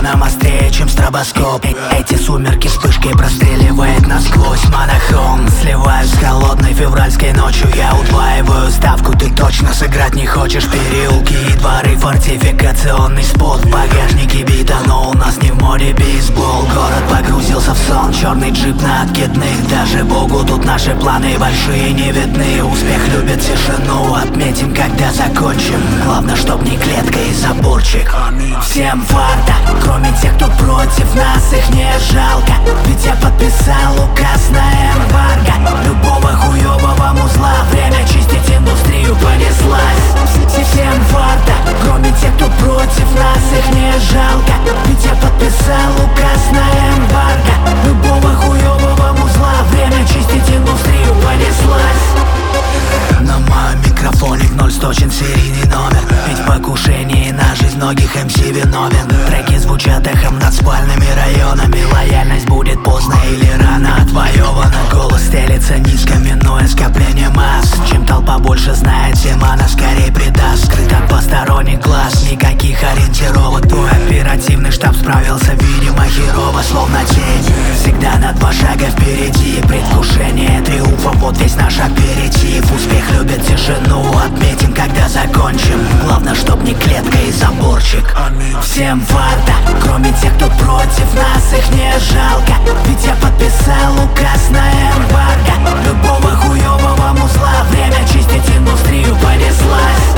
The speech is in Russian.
нам острее, чем стробоскоп. Эти сумерки вспышкой простреливает насквозь. Монохон, сливаюсь с холодной февральской ночью. Я удваиваю ставку, ты точно сыграть не хочешь. Переулки и дворы, фортификационный спот. В багажнике бита, но у нас не в море бейсбол. Город погрузился в сон, черный джип на откидных. Даже богу тут наши планы большие не видны. Успех любит тишину, отметим, когда закончим. Главное, чтоб не клетка и заборчик. Всем фарта, кроме тех, кто против нас, их не жалко. Ведь я подписал указ на эмбарго. Любого хуёвого музла, время чистить индустрию понеслась. Всем фарта, кроме тех, кто против нас, их не жалко. Ведь я подписал указ на эмбарго. Любого хуёвого музла, время чистить индустрию понеслась. На моем микрофоне в 0 серийный номер. Ведь в покушении на жизнь многих МС виновен. Треки звучат эхом над спальными районами. Лояльность будет поздно или рано отвоевана. Голос стелится низко, минуя скопление масс. Чем толпа больше знает, тем она скорее предаст. Скрыт от посторонних глаз, никаких ориентировок. Твой оперативный штаб справился, видимо, херово, словно тень. Всегда на 2 шага впереди. Предвкушение триумфа, вот весь наш аперитив. Успех любит тишину, отметим, когда закончим. Главное, чтоб не клетка и заборчик. Всем фарта, кроме тех, кто против нас, их не жалко. Ведь я подписал указ на эмбарго. Любого хуёвого музла, время чистить индустрию понеслась.